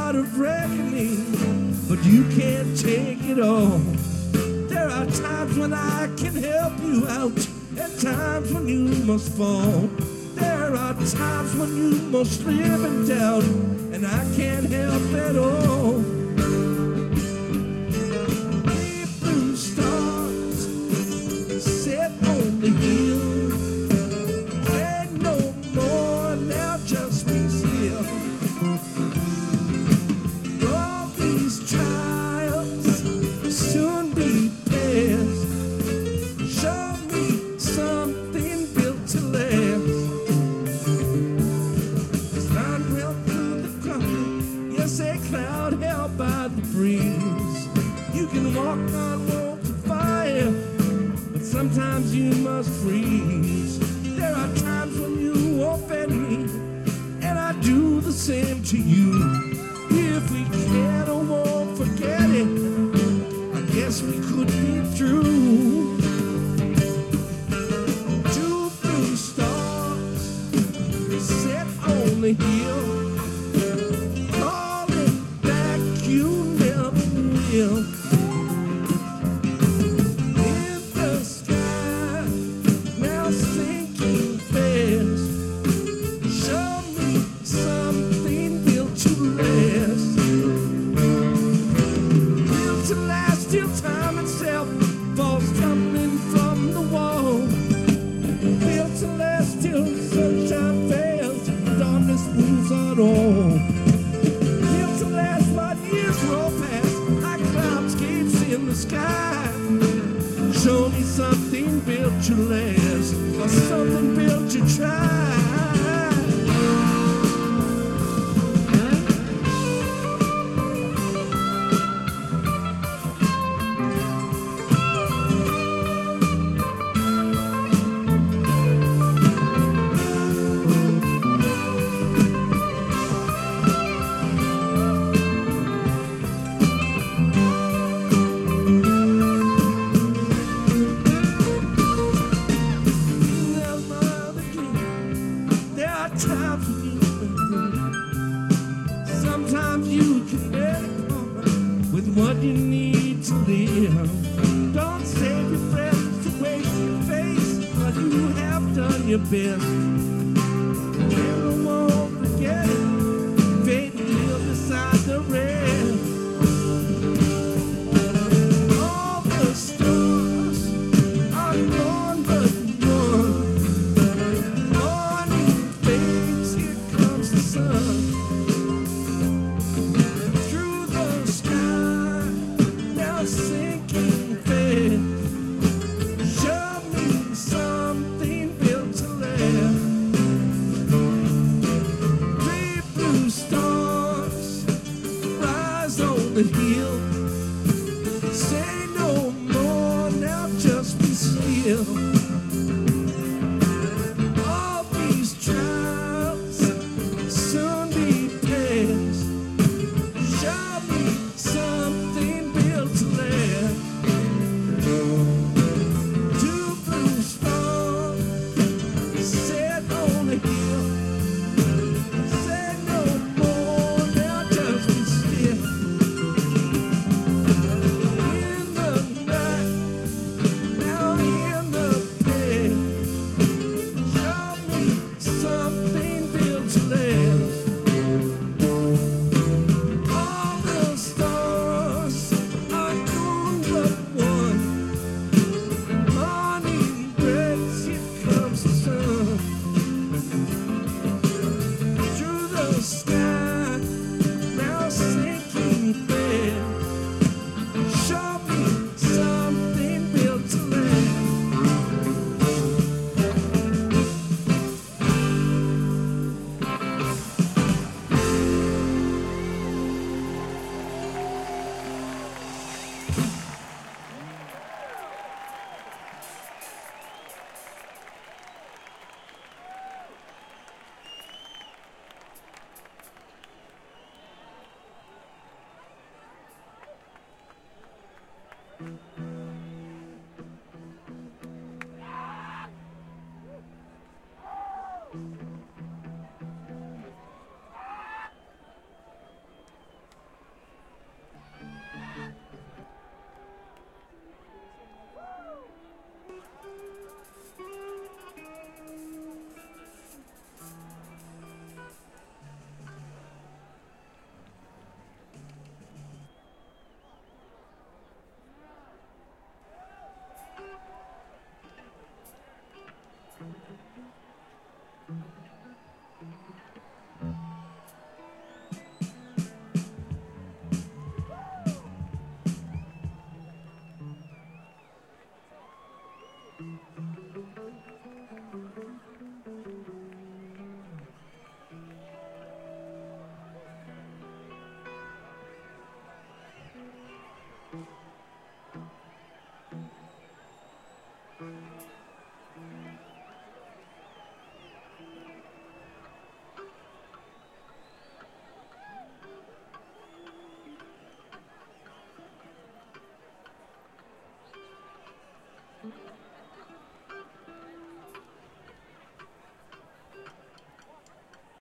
God of reckoning, but you can't take it all. There are times when I can help you out, and times when you must fall. There are times when you must live in doubt, and I can't help at all. Deep blue stars set on the hill, say no more, now just be still. All these trials will soon be past. Show me something built to last. A cloud held by the breeze. You can walk on walls of fire, but sometimes you must freeze. There are times when you offend me, and I do the same to you. If we can't or won't forget it, I guess we could be through. Two blue stars set on the hill, in the sky, now sinking fast. Show me something built to last. Built to last till time itself falls tumbling from the wall. Built to last till sunshine fails, darkness moves on all. Built to last while years roll past, in the sky. Show me something built to last, or something built to try. Sometimes you can bear with what you need to live. Don't save your breath to waste your face, but you have done your best. Never won't forget it. Fate will decide the rest. All the stars are gone but one. Morning fades, here comes the sun. Sinking fast. Show me something built to last. Three blue stars rise on the hill. Say no more, now just be still. All these trials soon be past. Show me something built to last. Two blue stars set on the hill. Say no more, now just be still. In the night, now in the bed. Show me something built to last. All the stars are gone but one. Morning breaks, here comes the sun. Through the sky, now sinking fast. Show me something built to last.